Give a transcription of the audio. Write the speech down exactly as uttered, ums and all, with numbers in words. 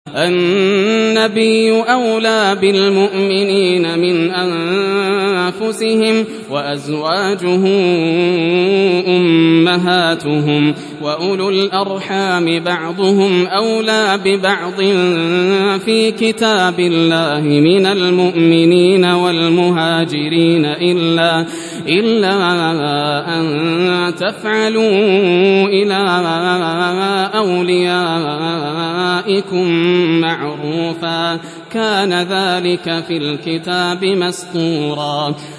النبي أولى بالمؤمنين من أنفسهم وأزواجه أمهاتهم وأولو الأرحام بعضهم أولى ببعض في كتاب الله من المؤمنين والمهاجرين إلا, إلا أن تفعلوا إلى أوليائكم معروفا كان ذلك في الكتاب مسطورا